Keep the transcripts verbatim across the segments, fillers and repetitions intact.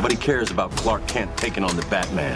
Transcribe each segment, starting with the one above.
Nobody cares about Clark Kent taking on the Batman.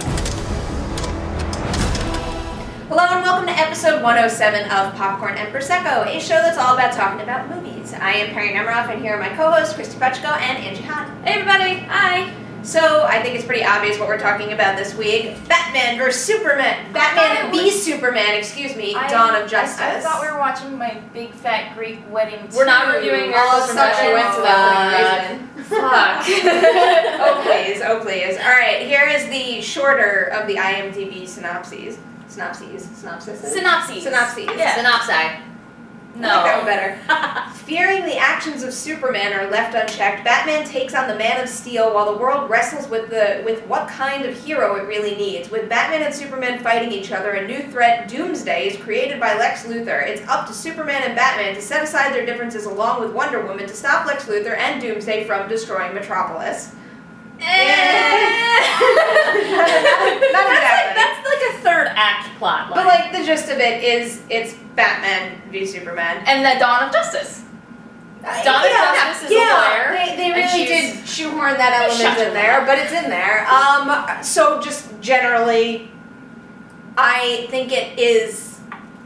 Hello and welcome to episode one oh seven of Popcorn and Prosecco, a show that's all about talking about movies. I am Perry Nemiroff, and here are my co-hosts, Christy Putchko and Angie Hahn. Hey everybody, hi! So, I think it's pretty obvious what we're talking about this week. Batman versus Superman. Batman v Superman, excuse me, I, Dawn of Justice. I, I thought we were watching My Big Fat Greek Wedding too. We're not reviewing Miracles from Heaven. We went to that for no reason. Fuck. Oh please, oh please. Alright, here is the shorter of the I M D B synopses. Synopses. Synopsis. Synopses. Synopses. Yeah. Synopsi. No. I like that one better. Fearing the actions of Superman are left unchecked, Batman takes on the Man of Steel while the world wrestles with the with what kind of hero it really needs. With Batman and Superman fighting each other, a new threat, Doomsday, is created by Lex Luthor. It's up to Superman and Batman to set aside their differences along with Wonder Woman to stop Lex Luthor and Doomsday from destroying Metropolis. Eh. Not exactly. That's like, that's like a third act plot line. But like the gist of it is it's Batman v Superman. And the Dawn of Justice. Uh, Dawn yeah, of Justice is yeah, a lawyer. They, they and really she's- did shoehorn that element Shut in your there, mouth. but it's in there. Um, so just generally, I think it is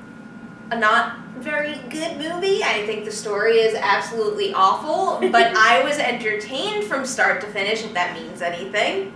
a not very good movie. I think the story is absolutely awful, but I was entertained from start to finish, if that means anything.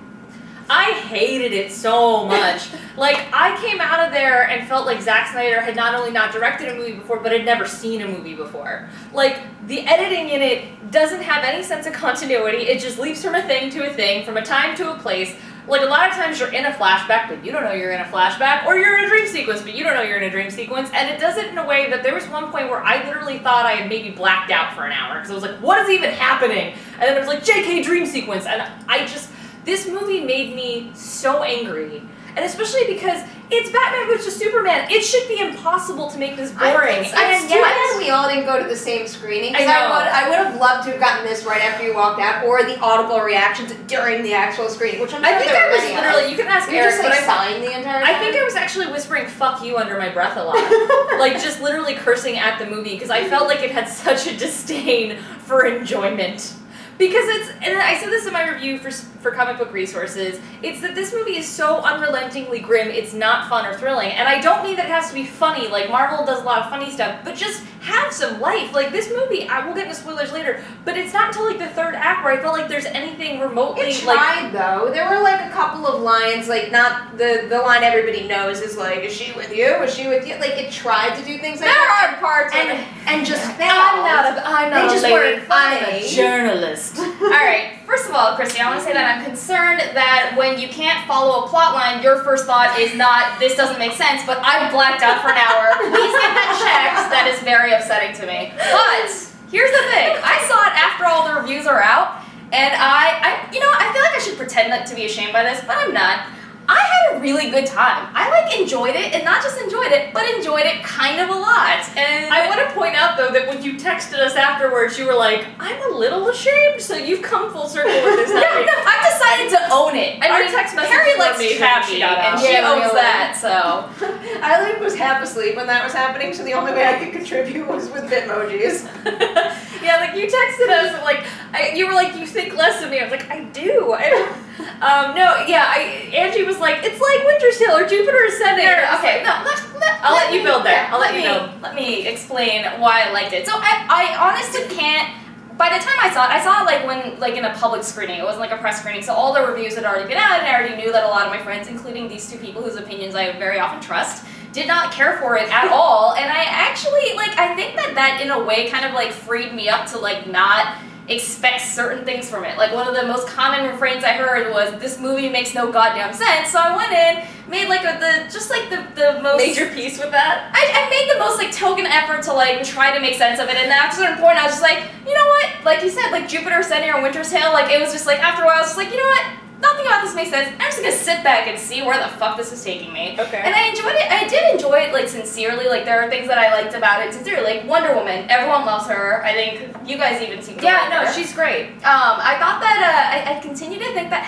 I hated it so much. Like, I came out of there and felt like Zack Snyder had not only not directed a movie before, but had never seen a movie before. Like, the editing in it doesn't have any sense of continuity. It just leaps from a thing to a thing, from a time to a place. Like, a lot of times you're in a flashback, but you don't know you're in a flashback, or you're in a dream sequence, but you don't know you're in a dream sequence, and it does it in a way that there was one point where I literally thought I had maybe blacked out for an hour, because I was like, what is even happening? And then it was like, J K dream sequence, and I just... This movie made me so angry, and especially because it's Batman versus Superman. It should be impossible to make this boring. It's, and It's too yet- bad we all didn't go to the same screening. 'Cause I I know. would, I would have loved to have gotten this right after you walked out, or the audible reactions during the actual screening, which I'm sure I think there I were was many of. literally, you can ask You Eric, just but like I, signed the entire time. I think I was actually whispering fuck you under my breath a lot. Like, just literally cursing at the movie, because I felt like it had such a disdain for enjoyment. Because it's, and I said this in my review for for Comic Book Resources, it's that this movie is so unrelentingly grim, it's not fun or thrilling. And I don't mean that it has to be funny, like Marvel does a lot of funny stuff, but just have some life. Like, this movie, I will get into spoilers later, but it's not until like the third act where I felt like there's anything remotely It like... tried, though. There were, like, a couple of lines, like, not the, the line everybody knows is, like, is she with you? Is she with you? Like, it tried to do things like There that. are parts And, of it. and just failed. I'm not a, I'm not They a just lady. weren't I'm funny. a journalist. Alright, first of all, Christy, I want to say that I'm concerned that when you can't follow a plot line, your first thought is not, this doesn't make sense, but I've blacked out for an hour. Please get that checked. That is very upsetting to me. But, here's the thing. I saw it after all the reviews are out, and I, I you know, I feel like I should pretend not to be ashamed by this, but I'm not. I had a really good time. I, like, enjoyed it, and not just enjoyed it, but enjoyed it kind of a lot. And I want to point out, though, that when you texted us afterwards, you were like, I'm a little ashamed, so you've come full circle with this. Yeah, no, I've decided to own it. I Our mean, text messages Harry were likes amazing when she happy, got out. and she Yeah, owns really. that, so. I like was half asleep when that was happening, so the only way I could contribute was with Bitmojis. Yeah, like, you texted us, and, like, I, you were like, you think less of me. I was like, I do. I, um, no, yeah, I, Angie was like, it's like Winter's Tale or Jupiter Ascending. There, I was okay, like, no, let, let, I'll let you me- build there. yeah, I'll let you me, build. Let me explain why I liked it. So I, I honestly can't. By the time I saw it, I saw it like when, like in a public screening. It wasn't like a press screening, so all the reviews had already been out, and I already knew that a lot of my friends, including these two people whose opinions I very often trust, did not care for it at all. And I actually, like, I think that that in a way kind of like freed me up to like not expect certain things from it. Like, one of the most common refrains I heard was, this movie makes no goddamn sense. So I went in, made like a, the, just like the, the most... Major piece with that? I, I made the most like token effort to like try to make sense of it, and at a certain point I was just like, you know what? Like you said, like Jupiter Ascending or Winter's Tale, like it was just like, after a while I was just like, you know what? Nothing about this makes sense. I'm just gonna sit back and see where the fuck this is taking me. Okay. And I enjoyed it. I did enjoy it, like, sincerely. Like, there are things that I liked about it sincerely. Like, Wonder Woman. Everyone loves her. I think you guys even seem to Yeah, like no, her. she's great. Um, I thought that, uh, I, I continue to think that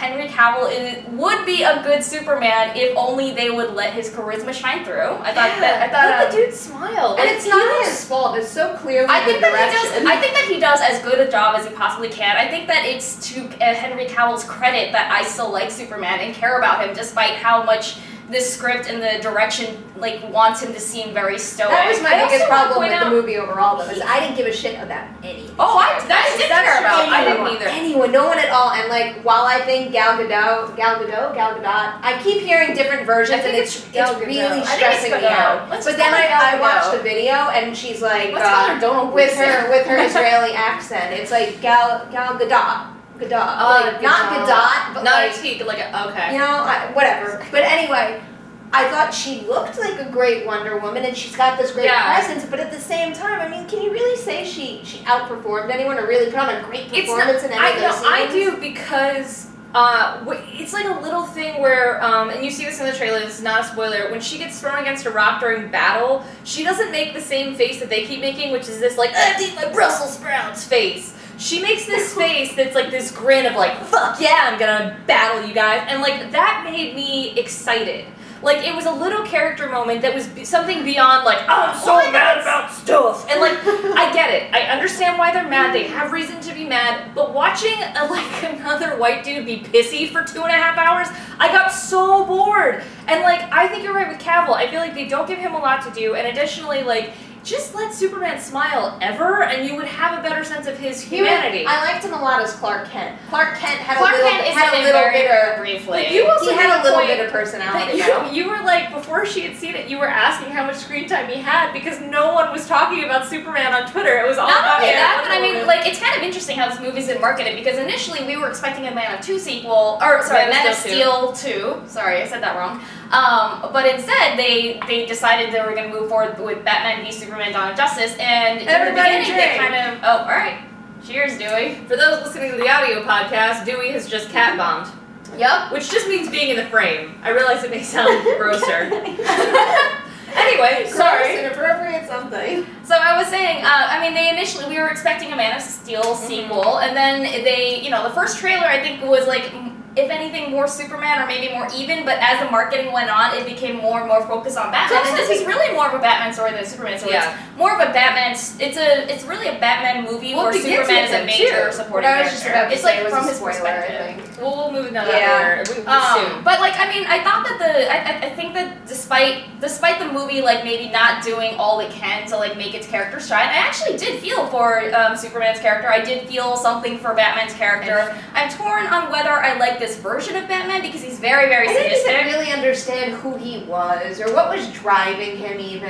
Henry Cavill is, would be a good Superman if only they would let his charisma shine through. I thought Yeah, that I thought let um, the dude smile. And Like, it's he not was- his fault. It's so clearly I think the that he does. direction. I think that he does as good a job as he possibly can. I think that it's to uh, Henry Cavill's credit that I still like Superman and care about him, despite how much this script and the direction like wants him to seem very stoic. That was my I also biggest wanna problem point with the out- movie overall, though, is I didn't give a shit about any. Oh, I, I did That's care about. I didn't Anyone, either. Anyone, no one at all. And like, while I think Gal Gadot, Gal Gadot, Gal Gadot, I keep hearing different versions, I think and it's it's, Gal it's Gadot. really I think it's stressing me Gadot. out. Let's But just then call her I, Gal I watched Gadot. the video, and she's like, Let's call her uh, Donald with Gleason. her with her Israeli accent, it's like Gal Gal Gadot, Gadot, Oh, like, not Gadot. Gadot, but Not like, a T, like a, okay. you know, I, whatever. But anyway, I thought she looked like a great Wonder Woman, and she's got this great Yeah. presence. But at the same time, I mean, can you really say she she outperformed anyone or really put on a great It's not, performance in any I of those know, I scenes? do because uh, wh- it's like a little thing where, um, and you see this in the trailer. This is not a spoiler. When she gets thrown against a rock during battle, she doesn't make the same face that they keep making, which is this like I have to eat my Brussels sprouts face. She makes this face that's like this grin of like fuck yeah, I'm gonna battle you guys, and like that made me excited. Like, it was a little character moment that was be- something beyond, like, oh, I'm so mad about stuff. And, like, I get it. I understand why they're mad. They have reason to be mad. But watching, a, like, another white dude be pissy for two and a half hours, I got so bored. And, like, I think you're right with Cavill. I feel like they don't give him a lot to do. And additionally, like, just let Superman smile ever, and you would have a better sense of his He was- humanity. I liked him a lot as Clark Kent. Clark Kent had Clark a little, Kent is had a in little very, bit very of. briefly. But you also He had made a little point bit of that personality. you, though. you were like, before she had seen it, you were asking how much screen time he had because no one was talking about Superman on Twitter. It was all Not about only him. that, but I mean, like, it's kind of interesting how this movie's been marketed because initially we were expecting a Man of two sequel, or sorry, Man Man of of Steel two. Sorry, I said that wrong. Um, but instead, they they decided they were going to move forward with Batman v Superman: Dawn of Justice, and in the Everybody beginning they drink. kind of oh, all right, cheers, Dewey. For those listening to the audio podcast, Dewey has just cat bombed, Yep. which just means being in the frame. I realize it may sound grosser. Anyway, Gross, sorry. inappropriate something. So I was saying, uh, I mean, they initially, we were expecting a Man of Steel sequel, and then they, you know, the first trailer I think was like, m- if anything, more Superman or maybe more even, but as the marketing went on, it became more and more focused on Batman, and this is really more of a Batman story than a Superman story. Yeah. It's more of a Batman, s- it's a, it's really a Batman movie Well, where it begins Superman with is a him, major too. supporting What I was just character. about to It's say like was from a his spoiler, perspective. I think. We'll, we'll move into that Yeah. later. We, we Um, soon. but like I mean, I thought that the I, I- I think that despite despite the movie like maybe not doing all it can to like make its character shine, I actually did feel for um, Superman's character. I did feel something for Batman's character. I'm torn on whether I like this version of Batman because he's very very I didn't sadistic. even really understand who he was or what was driving him. Even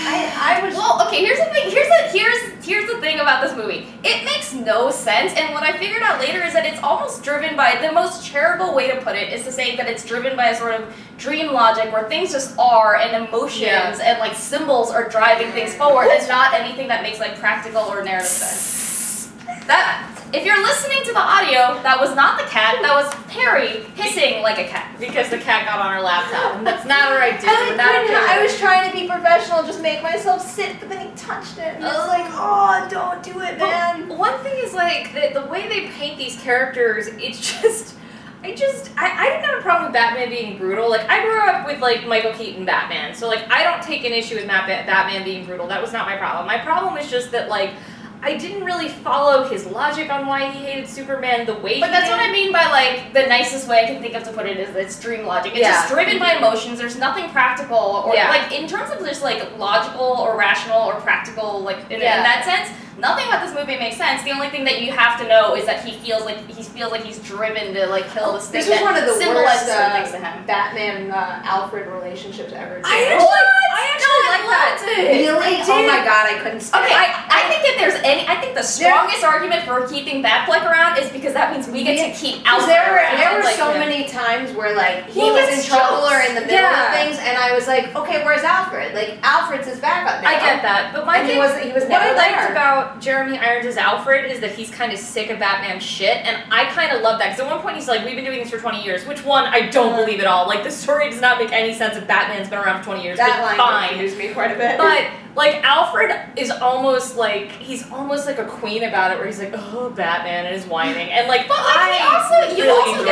I, I was. Well, okay, here's the thing. Here's the here's here's the thing about this movie. It makes no sense, and what I figured out later is that it's almost driven by the most charitable way to put it is to say that it's driven by a sort of dream logic where things just are and emotions Yeah. and like symbols are driving things forward, and not anything that makes like practical or narrative sense. That if you're listening to the audio, that was not the cat. That was Harry hissing like a cat. Because the cat got on our laptop. And that's not what I did. I, We're not couldn't- okay. I was trying to be professional, just make myself sit, but then he touched it, and it's like, oh, don't do it, man. But one thing is like the, the way they paint these characters, it's just I just I, I didn't have a problem with Batman being brutal. Like I grew up with like Michael Keaton Batman. So like I don't take an issue with Matt, Batman being brutal. That was not my problem. My problem is just that like I didn't really follow his logic on why he hated Superman the way But he that's did. what I mean by like the nicest way I can think of to put it is it's dream logic. It's Yeah. just driven by emotions. There's nothing practical or Yeah. like in terms of just like logical or rational or practical like in, Yeah. in that sense. Nothing about this movie makes sense. The only thing that you have to know is that he feels like he feels like he's driven to like kill this thing This was that one of the symbolizes worst certain uh, things to him. Batman uh, Alfred relationships ever. too. I actually, I actually like that. Really? I Oh did. my god, I couldn't stand Okay, it. I, I think if there's any, I think the strongest argument for keeping Batfleck around is because that means we get to keep Because Alfred there were around. there were like, so yeah. many times where like he Well, was in that's trouble jokes. or in the middle Yeah. of things, and I was like, okay, where's Alfred? Like Alfred's his backup now. I get that, but my And he thing, wasn't- he was what I never liked there. about Jeremy Irons as Alfred is that he's kind of sick of Batman shit, and I kind of love that because at one point he's like, "We've been doing this for twenty years," which one I don't believe at all. Like the story does not make any sense if Batman's been around for twenty years. That but line fine, confused me quite a bit. but like Alfred is almost like he's almost like a queen about it, where he's like, "Oh, Batman," and is whining, and like, But like, I he also, you really also enjoyed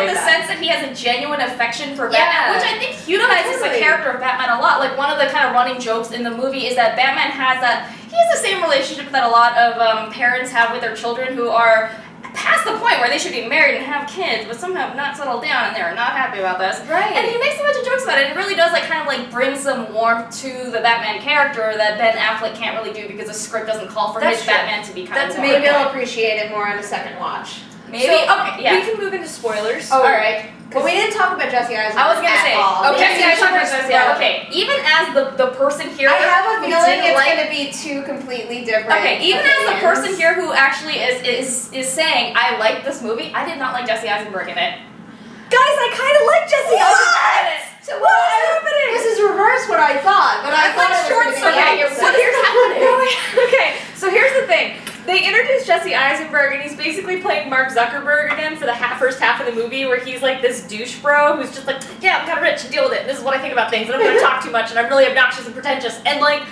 in the that. sense that he has a genuine affection for Yeah. Batman, which I think humanizes totally. the character of Batman a lot. Like, one of the kind of running jokes in the movie is that Batman has that, he has the same relationship that a lot of um, parents have with their children who are past the point where they should be married and have kids, but somehow have not settled down and they're not happy about this. Right. And he makes a bunch of jokes about it. It really does like kind of like bring some warmth to the Batman character that Ben Affleck can't really do because the script doesn't call for That's his true. Batman to be kind That's of Maybe warm. I'll appreciate it more on a second watch. Maybe. So, okay. Yeah. We can move into spoilers. Oh, All right. But we didn't talk about Jesse Eisenberg I was gonna at say. all. Okay. Jesse Yeah, Eisenberg's Jesse Eisenberg, broken. okay. Even as the the person here, I have a who feeling didn't it's like- going to be two completely different. Okay, even as the opinions. person here who actually is is is saying I like this movie, I did not like Jesse Eisenberg in it. Guys, I kind of like Jesse Eisenberg in it. So What is happening? This is reverse what I thought, but I I'm thought like it was short gonna be circuit. the opposite. What is happening? Okay, so here's the thing. They introduced Jesse Eisenberg, and he's basically playing Mark Zuckerberg again for the half, first half of the movie, where he's like this douche bro who's just like, yeah, I'm kind of rich, deal with it. This is what I think about things, and I'm going to talk too much, and I'm really obnoxious and pretentious. And like,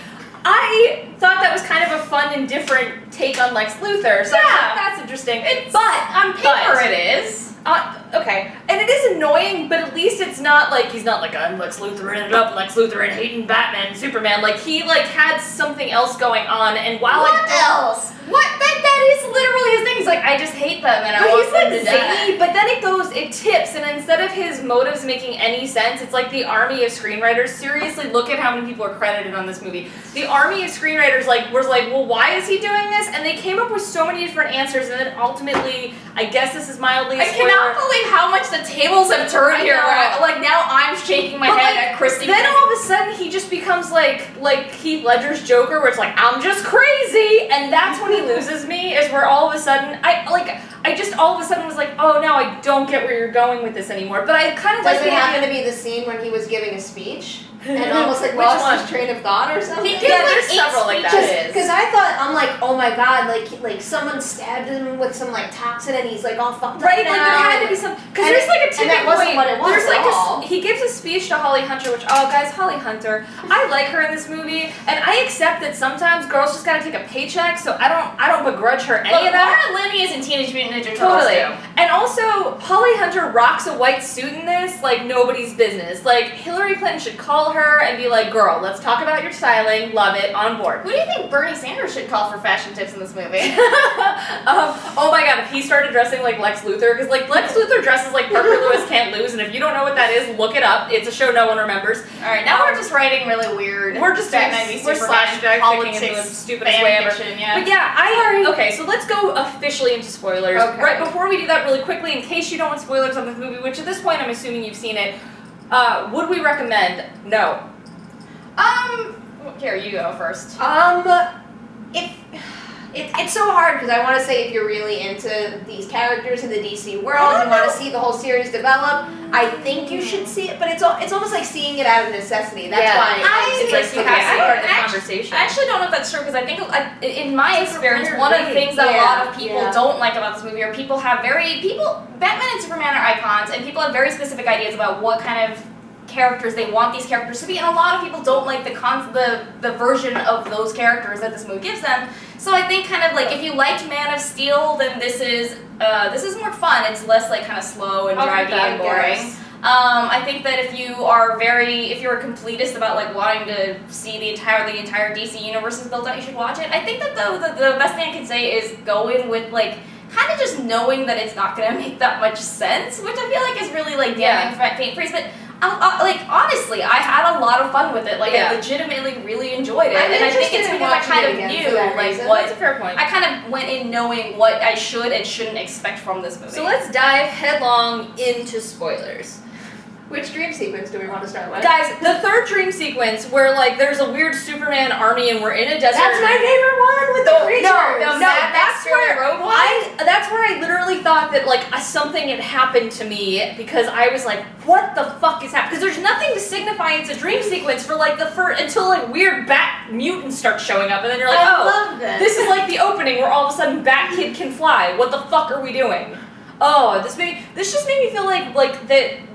I thought that was kind of a fun and different take on Lex Luthor, so I Yeah. thought that's interesting. It's, but on paper but- it is. Uh, okay, and it is annoying, but at least it's not like he's not like I'm Lex Luthor ended up Lex Luthor and hating Batman and Superman. Like he like had something else going on, and while What I else? What? That that is literally his thing. He's like, I just hate them and I But want he's them like to die. zany, but then it goes, it tips, and instead of his motives making any sense, it's like the army of screenwriters. Seriously, look at how many people are credited on this movie. The army of screenwriters like was like, well, why is he doing this? And they came up with so many different answers, and then ultimately, I guess this is mildly. I a spoiler, cannot believe how much the tables have turned I here. know. Where I, like now I'm shaking my But, head like, at Christy. Then all of a sudden he just becomes like like Heath Ledger's Joker, where it's like I'm just crazy, and that's when he loses me. Is where all of a sudden I like I just all of a sudden was like, oh no, I don't get where you're going with this anymore. But I kind of Does like it the happen idea- to be the scene when he was giving a speech and almost like Which lost one? his train of thought or something? He did Yeah, like there's eight several like that. speeches. It is. Because I thought, I'm like, oh my god, like like someone stabbed him with some like toxin and he's like all fucked Right, up like now. there had to be some because And there's it- like a and tipping that wasn't point. what it was there's at like a, all. he gives a speech to Holly Hunter, which oh guys, Holly Hunter, I like her in this movie, and I accept that sometimes girls just gotta take a paycheck, so I don't I don't begrudge her any Look, of that. Laura Linney is in Teenage Mutant Ninja Turtles Totally. too. And also, Holly Hunter rocks a white suit in this like nobody's business. Like, Hillary Clinton should call her and be like, girl, let's talk about your styling, love it, on board. Who do you think Bernie Sanders should call for fashion tips in this movie? um, oh my god, if he started dressing like Lex Luthor, because like Lex Luthor dresses like Parker Lewis Can't Lose, and if you don't know what that is, look it up. It's a show no one remembers. All right, now we're just writing really weird. We're just Batman doing- v we're Superman slash drag politics, picking into the stupidest fan way ever. fiction, yeah. But yeah, I okay. So let's go officially into spoilers. Okay. Right before we do that, really quickly, in case you don't want spoilers on this movie, which at this point I'm assuming you've seen it. Uh, would we recommend? No. Um, here you go first. Um, if it, it's so hard because I want to say if you're really into these characters in the D C world, you want to see the whole series develop. I think you should see it, but it's al- it's almost like seeing it out of necessity. That's Yeah. why I- it's It's like you okay. have to I start the act- conversation. I actually don't know if that's true because I think, I, in my It's a experience, weird one of the reading. things that Yeah, a lot of people yeah. don't like about this movie are people have very people. Batman and Superman are icons, and people have very specific ideas about what kind of characters they want these characters to be, and a lot of people don't like the con- the the version of those characters that this movie gives them. So I think kind of like if you liked Man of Steel, then this is uh, this is more fun. It's less like kind of slow and I'll give draggy that and a boring. guess. Um, I think that if you are very, if you're a completist about like wanting to see the entire the entire D C universe is built out, you should watch it. I think that though the, the best thing I can say is go in with like kind of just knowing that it's not going to make that much sense, which I feel like is really like damning Yeah. faint praise. But uh, uh, like honestly, I had a lot of fun with it. Like Yeah. I legitimately really enjoyed it, I'm and I think interested it's in because I watching kind it of again knew for that like reason. what That's a fair point. I kind of went in knowing what I should and shouldn't expect from this movie. So let's dive headlong into spoilers. Which dream sequence do we want to start with? Guys, the third dream sequence where like there's a weird Superman army and we're in a desert. That's my favorite one with the No, creatures. no, No, Mad Max that's Fury where Road one? I. That's where I literally thought that like a, something had happened to me because I was like, "What the fuck is happening?" Because there's nothing to signify it's a dream sequence for like the first until like weird bat mutants start showing up, and then you're like, I "Oh, love this. this is like the opening where all of a sudden Bat Kid can fly. What the fuck are we doing?" Oh, this made this just made me feel like like that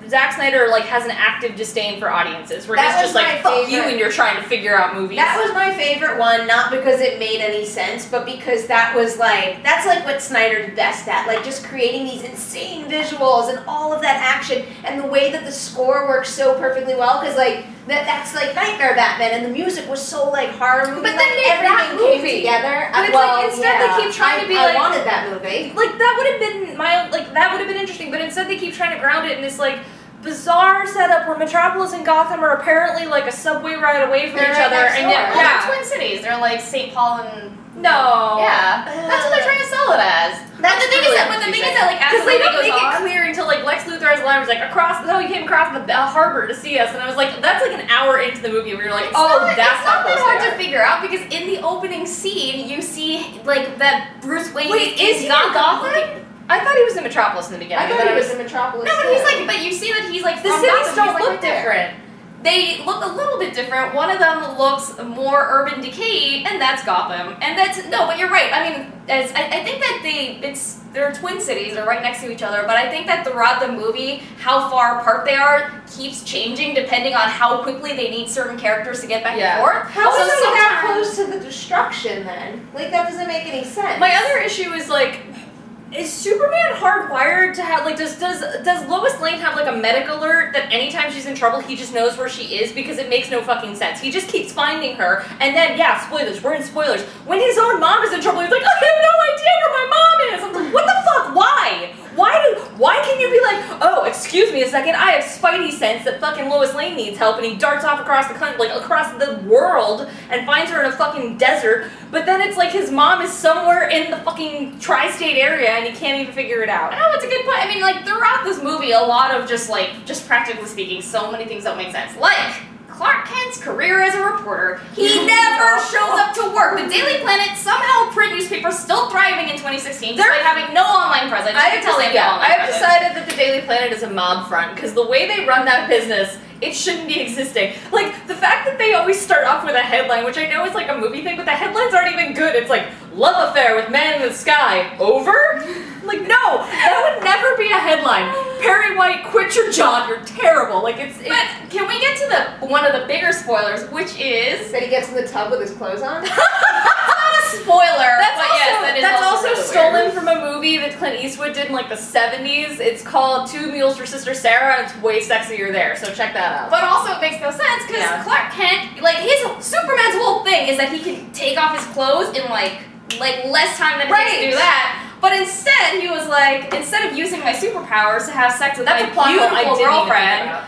Zack Snyder like has an active disdain for audiences, where That he's just was like, my fuck you, favorite. and you're trying to figure out movies. That was my favorite one, not because it made any sense, but because that was like, that's like what Snyder's best at, like just creating these insane visuals and all of that action, and the way that the score works so perfectly well, because like, that that's like Nightmare Batman, and the music was so like horror movie, But then like, make that everything movie. came together. But it's well, like, instead they yeah, keep trying I, to be I like- wanted that movie. Like, that would have been my, like, that would have been interesting, but instead they keep trying to ground it in this, like, bizarre setup where Metropolis and Gotham are apparently, like, a subway ride away from They're each right other, next and door. yet, Well, yeah. they're twin cities. They're like Saint Paul and No. yeah. That's what they're trying to sell it as. But That's the thing really is that, but the thing is that like as Because the they movie don't goes make it on, clear until, like, Lex Luthor has a line where he's like, across, so he came across the uh, harbor to see us, and I was like, that's like an hour into the movie where you're like, It's oh, not, that's it's not how that close hard they to are. figure out because in the opening scene you see like that Bruce Wayne Wait, is he in not Gotham? looking- I thought he was in Metropolis in the beginning. I and thought then he I was in Metropolis. No, but too. he's like, but you see that he's like The from cities Gotham, don't he's, like, look right there. different. They look a little bit different. One of them looks more urban decay, and that's Gotham. And that's no, but you're right. I mean, as I, I think that they it's they're twin cities, they're right next to each other. But I think that throughout the movie, how far apart they are keeps changing depending on how quickly they need certain characters to get back Yeah. and forth. How So is it that sometimes- close to the destruction then? Like that doesn't make any sense. My other issue is like, is Superman hardwired to have like does does does Lois Lane have like a medic alert that anytime she's in trouble he just knows where she is, because it makes no fucking sense. He just keeps finding her, and then yeah, spoilers. We're in spoilers. When his own mom is in trouble, he's like, I have no idea where my mom is. I'm like, what the fuck? Why? Why do? Why can you be like, oh, excuse me a second, I have Spidey sense that fucking Lois Lane needs help, and he darts off across the country, like across the world, and finds her in a fucking desert. But then it's like his mom is somewhere in the fucking tri-state area, and he can't even figure it out. I know, it's a good point. I mean, like, throughout this movie, a lot of just, like, just practically speaking, so many things don't make sense. Like, Clark Kent's career as a reporter. He never shows up to work. The Daily Planet, somehow print newspaper, still thriving in twenty sixteen, despite They're- having no online presence. I You have, can tell they dec- have no yeah, online I have presence. decided that the Daily Planet is a mob front, because the way they run that business, it shouldn't be existing. Like, the fact that they always start off with a headline, which I know is like a movie thing, but the headlines aren't even good. It's like, love affair with man in the sky. Over? Like, no, that would never be a headline. Perry White, quit your job, you're terrible. Like, it's... it's But can we get to the one of the bigger spoilers, which is... that he gets in the tub with his clothes on. Not a spoiler, That's but also, yes, that is that's also, also really stolen weird. from a movie that Clint Eastwood did in like the seventies. It's called Two Mules for Sister Sarah, and it's way sexier there, so check that out. But also it makes no sense because Yeah. Clark Kent, like his Superman's whole thing is that he can take off his clothes in like like less time than it takes to Right. do that. But instead, he was like, instead of using my superpowers to have sex with That's my a plot hole I beautiful didn't even think girlfriend, about.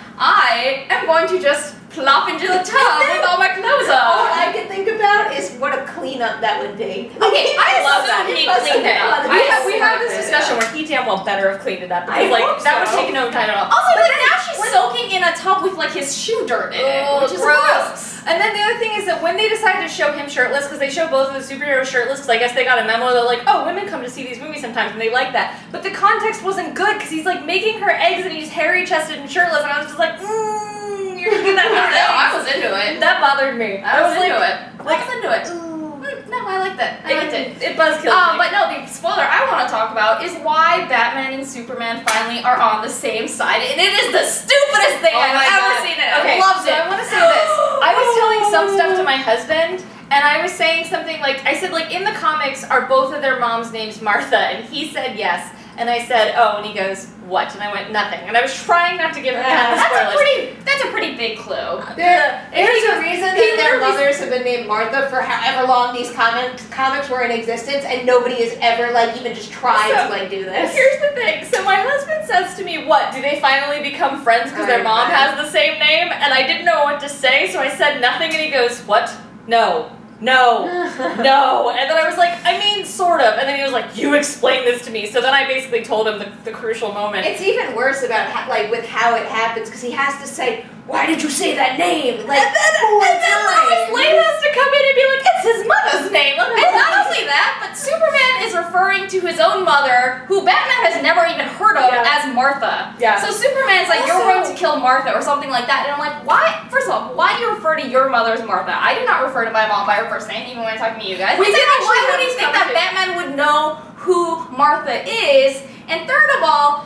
I am going to just plop into the tub with all my clothes All on. I can think about is what a cleanup that would be. Okay, I love that. It He must cleaned have it. been fun. I We have, we so have this good. discussion where he damn well better have cleaned it up, because I like hope that so. was taking no time at all. Also, like now she's soaking in a tub with like his shoe dirt in it, Oh, which is gross. gross. And then the other thing is that when they decide to show him shirtless, because they show both of the superheroes shirtless, because I guess they got a memo that like, oh, women come to see these movies sometimes and they like that. But the context wasn't good, because he's like making her eggs and he's hairy chested and shirtless, and I was just like, mmm, you're gonna do that. I know, I was into it. That bothered me. I was, like, into it. like- I was into it. Mm, No, I liked it. I liked it. It buzzkilled Um, me. but no, the spoiler I want to talk about is why Batman and Superman finally are on the same side, and it is the stupidest thing Oh I've my ever God. seen. It. Okay, I loved so it. I want to say this. I was telling some stuff to my husband, and I was saying something like, I said, like, in the comics, are both of their moms' names Martha? And he said yes. And I said, oh, and he goes, what? And I went, nothing. And I was trying not to give him kind of That's a spoilers. pretty. That's a pretty big clue. There, And he there's a goes- reason he that their literally- mothers have been named Martha for however long these comics comics were in existence, and nobody has ever like even just tried So, to like do this. Here's the thing. So my husband says to me, what, do they finally become friends because their mom has the same name? And I didn't know what to say, so I said nothing, and he goes, what? No. No. No. And then I was like, I mean, sort of. And then he was like, you explain this to me. So then I basically told him the, the crucial moment. It's even worse about how, like with how it happens because he has to say, "Why did you say that name?" Like and then, four and then Lois times. Lane has to come in and be like, it's his mother's name. Like, And not only that, but Superman is referring to his own mother, who Batman has never even heard of, Yeah. as Martha. Yeah. So Superman's like, you're Also- going to kill Martha or something like that. And I'm like, why? First of all, why do you refer to your mother as Martha? I do not refer to my mom by her first name, even when I'm talking to you guys. We And did second, why actually would have he this think that conversation. Batman would know who Martha is? And third of all,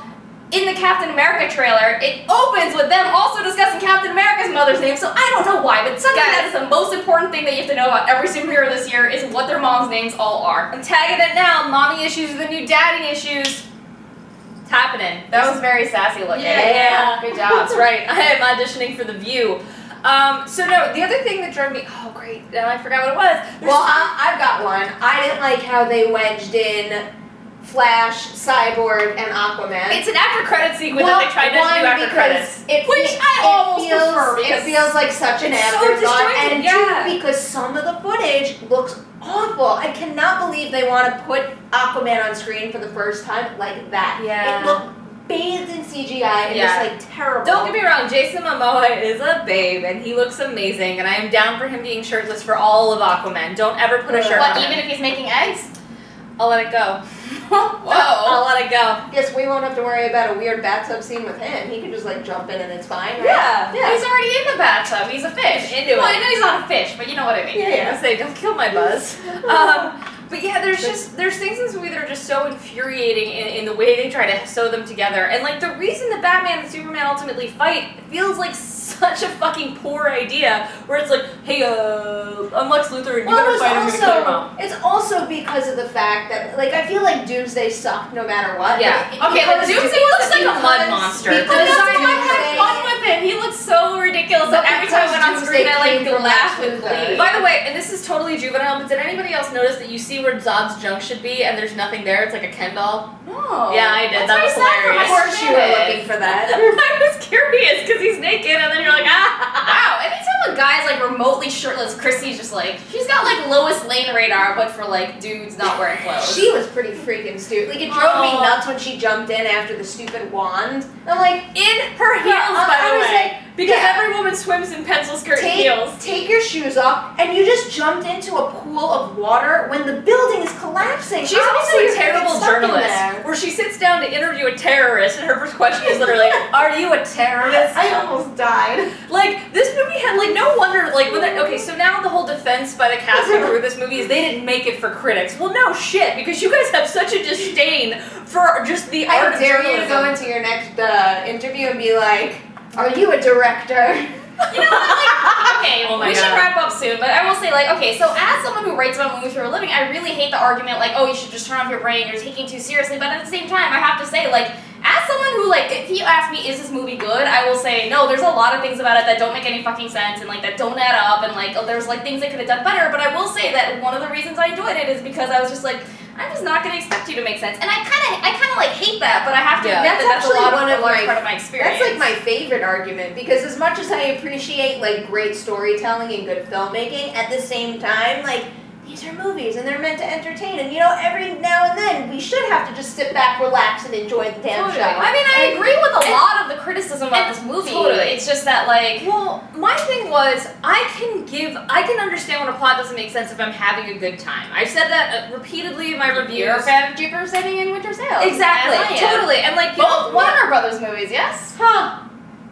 in the Captain America trailer, it opens with them also discussing Captain America's mother's name, so I don't know why, but suddenly that is the most important thing that you have to know about every superhero this year is what their mom's names all are. I'm tagging it now. Mommy issues are the new daddy issues. It's happening. That was very sassy looking. Yeah, yeah. Good job. That's right. I am auditioning for The View. Um, so no, the other thing that drove me, oh great, now I forgot what it was. There's Well, I, I've got one. I didn't like how they wedged in Flash, Cyborg, and Aquaman. It's an after credit sequence Well, that they tried to one, do after because credits. It, Which fe- I it almost feels, prefer, It because feels like such an it's so afterthought, disjointed, and yeah. two, because some of the footage looks awful. I cannot believe they want to put Aquaman on screen for the first time like that. Yeah. It looked bathed in C G I and Yeah. just like terrible. Don't get me wrong, Jason Momoa is a babe and he looks amazing, and I am down for him being shirtless for all of Aquaman. Don't ever put a shirt What, on even him. if he's making eggs? I'll let it go. Whoa. I'll let it go. Guess we won't have to worry about a weird bathtub scene with him. He can just like jump in and it's fine, right? Yeah. Yeah. He's already in the bathtub. He's a fish. He's into well, it. I know he's not a fish, but you know what I mean. Yeah, I was yeah. gonna say, don't kill my buzz. Um, but yeah, there's just there's things in this movie that are just so infuriating in, in the way they try to sew them together. And like the reason that Batman and Superman ultimately fight feels like such a fucking poor idea. Where it's like, hey, uh, I'm Lex Luthor and you Well, better it's fight him, I'm gonna kill your also mom. it's also because of the fact that like I feel like Doomsday sucked no matter what. Yeah. Like, Okay, but because- Doomsday looks like a mud because- monster. Because But that's why I Doomsday- had fun with him. He looks so ridiculous But that every time I went on because screen, I Doomsday like came from laughed Lex with Luthor. glee. By the way, and this is totally juvenile, but did anybody else notice that you see where Zod's junk should be and there's nothing there? It's like a Ken doll. No. Yeah, I did. That's That was very sad for my hilarious. Of course you were spirit. looking for that. I was curious because he's naked, and then you're like, ah. Wow, anytime a guy's like remotely shirtless, Chrissy's just like, she's got like Lois Lane radar, but for like dudes not wearing clothes. She was pretty freaking stupid. Like it drove me Oh. nuts when she jumped in after the stupid wand. I'm like, In her heels, Yeah, by I the was way. like, because yeah. every woman swims in pencil skirt and take, heels. take your shoes off, and you just jumped into a pool of water when the building is collapsing. She's also Obviously, a you're terrible getting stuck in journalist, there. where she sits down to interview a terrorist, and her first question is literally, "Are you a terrorist?" I almost died. Like, this movie had, like, no wonder, like, when they, okay, so now the whole defense by the cast and crew of this movie is they didn't make it for critics. Well, no shit, because you guys have such a disdain for just the art I of dare you journalism. to go into your next uh, interview and be like, "Are you a director?" You know what? Like, okay, Oh my we should God. wrap up soon, but I will say, like, okay, so as someone who writes about movies for a living, I really hate the argument, like, oh, you should just turn off your brain, you're taking it too seriously, but at the same time, I have to say, like, as someone who, like, if you ask me, is this movie good, I will say, no, there's a lot of things about it that don't make any fucking sense, and, like, that don't add up, and, like, oh, there's, like, things they could have done better, but I will say that one of the reasons I enjoyed it is because I was just like, I'm just not going to expect you to make sense, and I kind of, I kind of, like, hate that, but I have to Yeah. admit That's that that's a actually lot one of, of a large my- part of my experience. That's like my favorite argument because as much as I appreciate like great storytelling and good filmmaking, at the same time, like these are movies and they're meant to entertain. And you know, every now and then we should have to just sit back, relax, and enjoy the damn Totally. show. I mean, I And- agree with a and- lot of the criticism about and this movie. totally. It's just that, like, Well, my thing was, I can give, I can understand when a plot doesn't make sense if I'm having a good time. I've said that uh, repeatedly in my reviews. you're a fan of Jupiter Ascending and Winter Sails. Exactly, as I am. totally, and like you Both know, Warner Brothers movies, yes? Huh.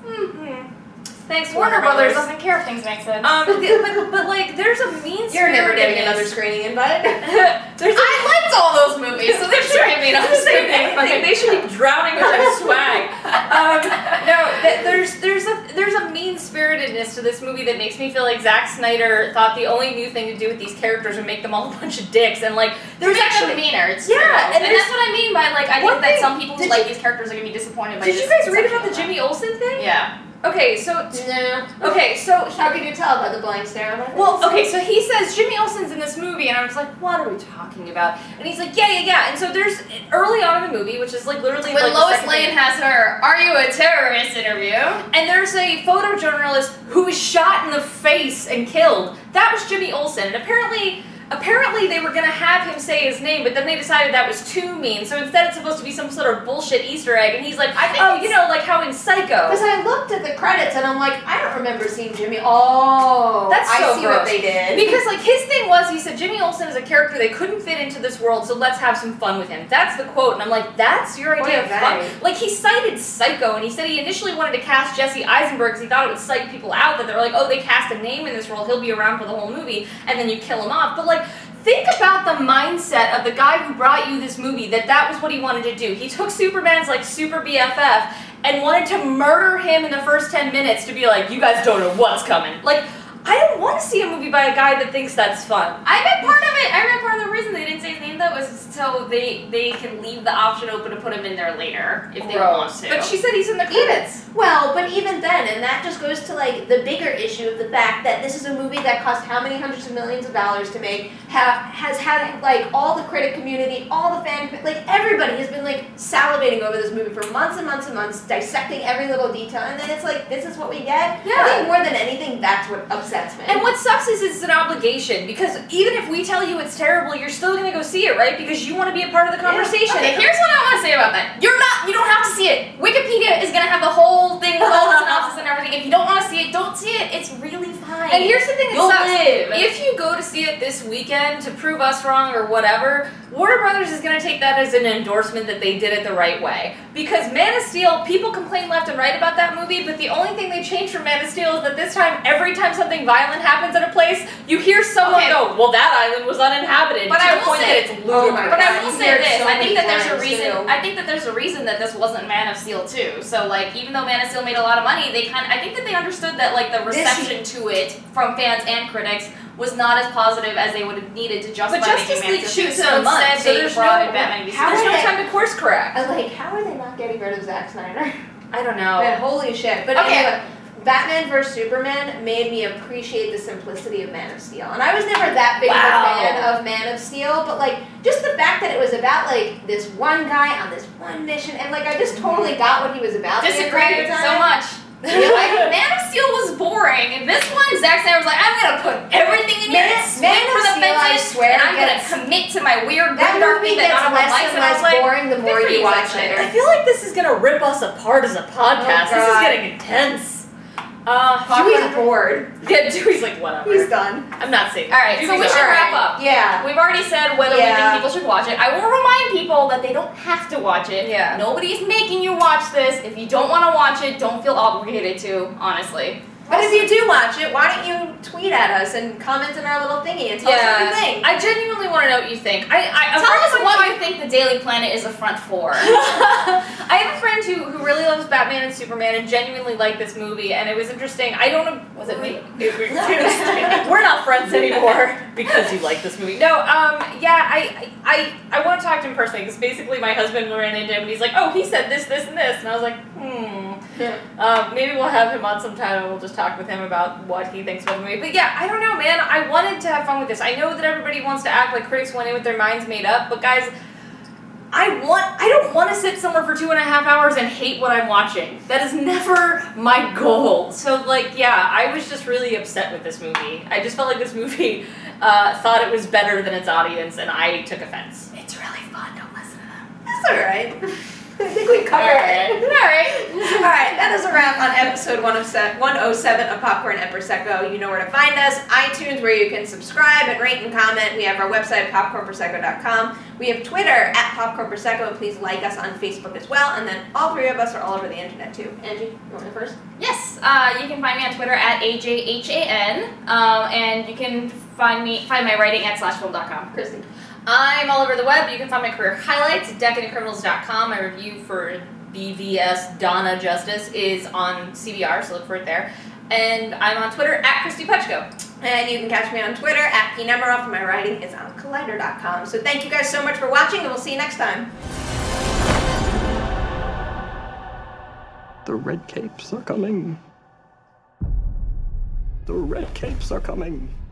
Thanks, Warner Brothers doesn't care if things make sense. Um, but, but, but like, there's a mean You're never getting spiritedness. another screening invite. There's a I liked all those movies, so they should give me another They, screening. they, they should be drowning with their swag. Um, no, th- there's there's a there's a mean spiritedness to this movie that makes me feel like Zack Snyder thought the only new thing to do with these characters would make them all a bunch of dicks, and like There's there's actually actually. meaner. It's Yeah, true. and and, there's- that's what I mean by, like, I One think that thing- some people who did like you- these characters are gonna be disappointed by Did this you guys read about the conception of Jimmy Olsen thing? them. Yeah. Okay, so No. okay, so he, How can you tell by the blank stare on my face? Well, okay, so he says Jimmy Olsen's in this movie, and I was like, what are we talking about? And he's like, yeah, yeah, yeah. And so there's early on in the movie, which is like literally When like the Lois second Lane thing- has her "Are you a terrorist?" interview. and there's a photojournalist who was shot in the face and killed. That was Jimmy Olsen, and apparently. Apparently they were gonna have him say his name, but then they decided that was too mean. So instead it's supposed to be some sort of bullshit Easter egg, and he's like, I think oh, it's- you know, like how in Psycho. Because I looked at the credits and I'm like, I don't remember seeing Jimmy. Oh, That's I so see gross. what they did. Because, like, his thing was, he said, Jimmy Olsen is a character they couldn't fit into this world, so let's have some fun with him. That's the quote, and I'm like, that's your idea What of a fun? guy. Like, he cited Psycho, and he said he initially wanted to cast Jesse Eisenberg because he thought it would psych people out, that they're like, oh, they cast a name in this role, he'll be around for the whole movie, and then you kill him off. But, like, think about the mindset of the guy who brought you this movie, that that was what he wanted to do. He took Superman's like super B F F and wanted to murder him in the first ten minutes to be like, you guys don't know what's coming. Like, I don't want to see a movie by a guy that thinks that's fun. I bet part of it, I read part of the reason they didn't say his name though was so they they can leave the option open to put him in there later if they want to. But she said he's in the credits. Well, but even then, and that just goes to like the bigger issue of the fact that this is a movie that cost how many hundreds of millions of dollars to make, ha- has had like all the critic community, all the fan, like everybody has been like salivating over this movie for months and months and months, dissecting every little detail, and then it's like, this is what we get? Yeah. I think more than anything, that's what upsets me. And what sucks is it's an obligation, because even if we tell you it's terrible, you're still going to go see it, right? Because you want to be a part of the conversation. Okay, here's what I want to say about that. You're not, you don't have to see it. Wikipedia is going to have the whole thing with all the synopsis and everything. If you don't want to see it, don't see it. It's really fine. And here's the thing that You'll sucks. live. If you go to see it this weekend to prove us wrong or whatever, Warner Brothers is going to take that as an endorsement that they did it the right way. Because Man of Steel, people complain left and right about that movie, but the only thing they changed from Man of Steel is that this time, every time something violent happens at a place, you hear someone Okay. go, well, that island was uninhabited. But to I the will point say- that it's Oh ludicrous. my But I God, will you say hear it this: so I think many that there's a times, reason. too. I think that there's a reason that this wasn't Man of Steel too. So like, even though Man of Steel made a lot of money, they kind of I think that they understood that like the This- reception to it from fans and critics was not as positive as they would have needed to justify But Justice making Man League of Steel. shoots So in a month, instead, so they there's brought no- in Batman v how There's are no they- time to course correct. I was like, how are they not getting rid of Zack Snyder? I don't know. Man, holy shit. But Okay. anyway, Batman versus Superman made me appreciate the simplicity of Man of Steel. And I was never that big Wow. of a fan of Man of Steel, but like just the fact that it was about like this one guy on this one mission, and like I just totally got what he was about. the Disagree entire time. so much. Like, Man of Steel was boring, and this one, Zack Snyder was like, I'm gonna put everything in here Man- and swing Man for of the Steel, I fences, swear, and I'm gets- gonna commit to my weird, That grim dark movie thing that gets not everyone less likes, and and I was less like, boring the good more for you you, watch Zack it. Snyder. I feel like this is gonna rip us apart as a podcast. Oh, this is God. getting intense. Uh, Dewey's Popcorn- bored. Yeah, Dewey's like, whatever. He's done. I'm not saying. All right, so Dewey's we should all wrap right. up. Yeah. We've already said whether we Yeah. think people should watch it. I will remind people that they don't have to watch it. Yeah. Nobody's making you watch this. If you don't want to watch it, don't feel obligated to, honestly. But if you do watch it, why don't you tweet at us and comment in our little thingy and tell us what you think? I genuinely want to know what you think. I, I a Tell friend us of what mine- you think the Daily Planet is a front for. I have a friend who, who really loves Batman and Superman and genuinely liked this movie, and it was interesting. I don't. Was it me? It was interesting. We're not friends anymore because you like this movie. No, um, yeah, I, I, I want to talk to him personally because basically my husband ran into him and he's like, oh, he said this, this, and this, and I was like, hmm. Um, maybe we'll have him on sometime and we'll just talk with him about what he thinks about the movie. But yeah, I don't know, man. I wanted to have fun with this. I know that everybody wants to act like critics went in with their minds made up, but guys, I want I don't want to sit somewhere for two and a half hours and hate what I'm watching. That is never my goal. So like, yeah, I was just really upset with this movie. I just felt like this movie uh, thought it was better than its audience, and I took offense. It's really fun. Don't listen to them. That's alright. I think we covered it. Alright. Alright, that is a wrap on episode one oh seven of Popcorn and Prosecco. You know where to find us. iTunes, where you can subscribe and rate and comment. We have our website, popcorn prosecco dot com. We have Twitter, at Popcorn Prosecco. Please like us on Facebook as well. And then all three of us are all over the internet, too. Angie, you want to go first? Yes, uh, you can find me on Twitter at A J H A N, um, and you can find me find my writing at slash film dot com. Christy. I'm all over the web. You can find my career highlights at decadent criminals dot com. My review for B V S Donna Justice is on C B R, so look for it there. And I'm on Twitter at Christy Pechko. And you can catch me on Twitter, at P Nemiroff, and my writing is on collider dot com. So thank you guys so much for watching, and we'll see you next time. The red capes are coming. The red capes are coming.